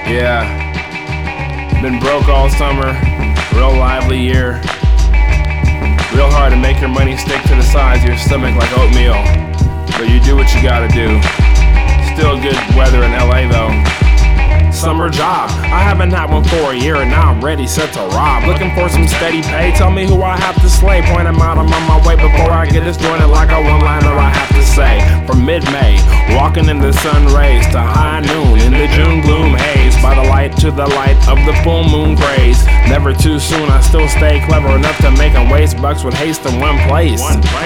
Yeah, been broke all summer, real lively year. Real hard to make your money stick to the sides of your stomach like oatmeal, but you do what you gotta do. Still good weather in LA though. Summer job, I haven't had one for a year and now I'm ready, set to rob. Looking for some steady pay, tell me who I have to slay. Point them out, I'm on my way before I get disjointed like a one-liner I have to say. From mid-May, walking in the sun rays to high noon in the June gloom haze. By the light to the light of the full moon craze. Never too soon, I still stay clever enough to make them waste bucks with haste in one place.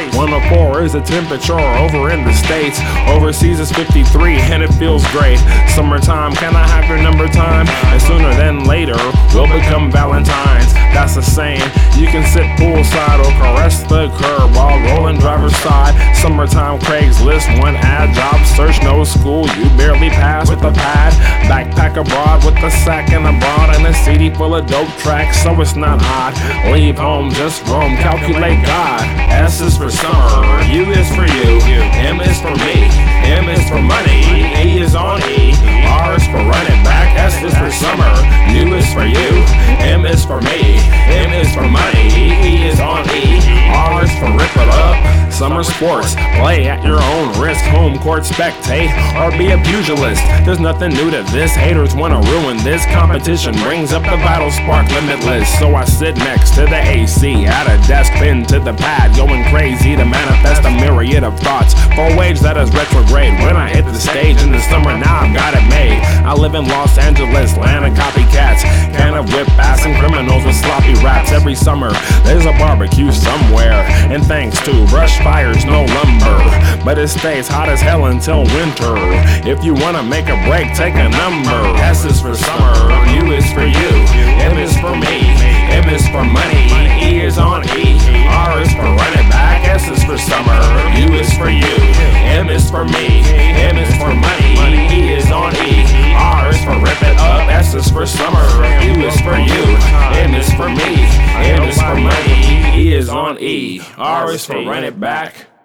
104 is the temperature over in the States. Overseas is 53 and it feels great. Summertime, can I have your number time? And sooner than later, we'll become Valentines. That's the saying. You can sit poolside or caress the curb while rolling driver's side. Summertime Craigslist, one ad, job search, no school, you barely pass with a pad. Backpack abroad with a sack and a broad and a CD full of dope tracks, so it's not odd. Leave home, just roam, calculate God. S is for summer, U is for you, M is for me, M is for money, E is on E, R is for run it back, S is for summer, U is for you, M is for me, M is for money, E is on E, R is for rip it up. Summer sports, play at your own risk, home court spectate, or be a pugilist. There's nothing new to this, haters wanna ruin this. Competition brings up the vital spark, limitless. So I sit next to the AC, at a desk, pinned to the pad, going crazy to manifest a myriad of thoughts for a wage that is retrograde. When I hit the stage in the summer, now I've got it made. I live in Los Angeles, land of copycats, can of whip ass and criminals with sloppy raps. Every summer, there's a barbecue somewhere, and thanks to brush fires, no lumber, but it stays hot as hell until winter. If you wanna make a break, take a number. S is for summer, U is for you, M is for me, M is for money, E is on E, R is for run it back. S is for summer, U is for you, M is for me, M is for money, E is on E, R is for rip it up. S is for summer, U is for you, M is for me, M is for money, E is on E, R is for run it back.